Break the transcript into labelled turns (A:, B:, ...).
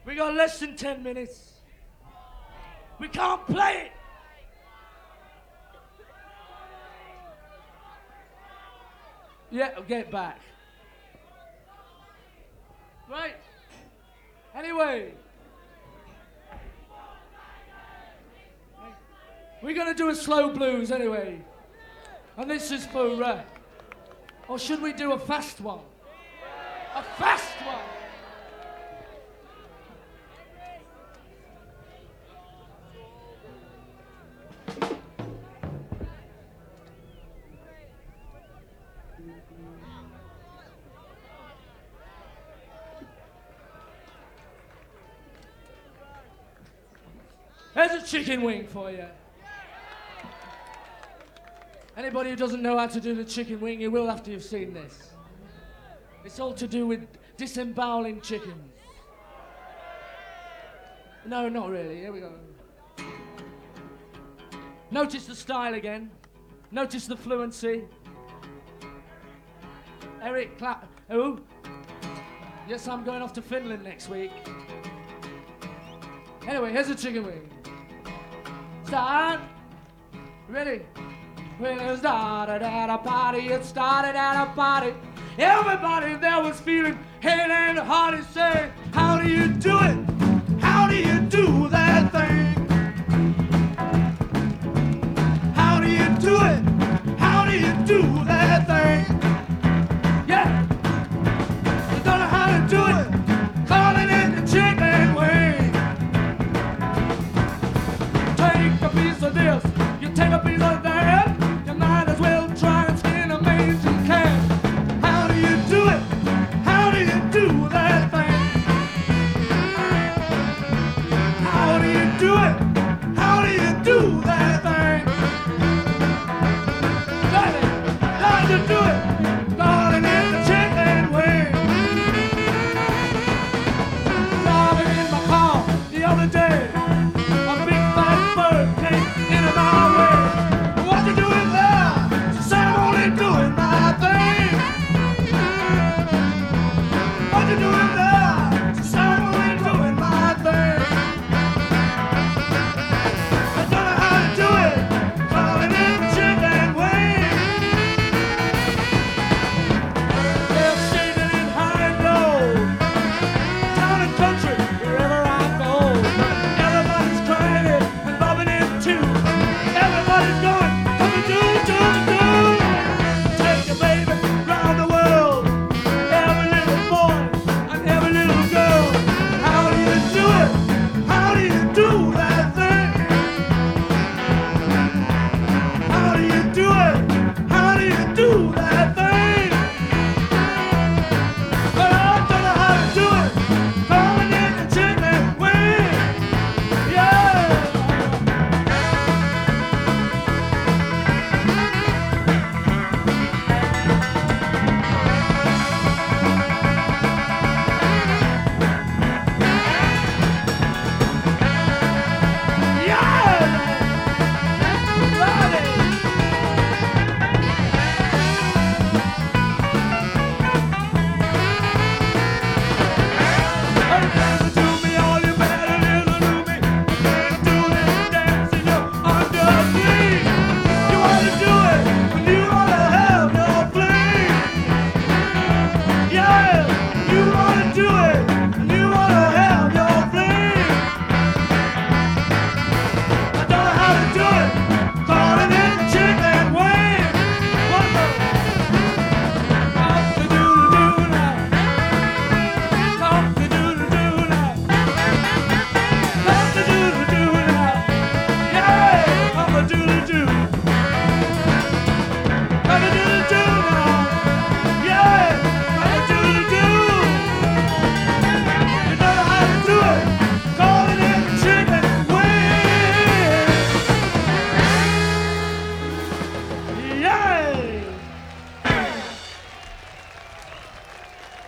A: We got less than 10 minutes. We can't play it. Yeah, get back. Right. Anyway. We're going to do a slow blues anyway. And this is for... or should we do a fast one? A fast one! There's a chicken wing for you. Anybody who doesn't know how to do the chicken wing, you will after you've seen this. It's all to do with disemboweling chickens. No, not really. Here we go. Notice the style again. Notice the fluency. Eric, clap. Who? Yes, I'm going off to Finland next week. Anyway, here's a chicken wing. Start. Ready? When it started at a party, it started at a party. Everybody there was feeling head and hearty, saying, how do you do it?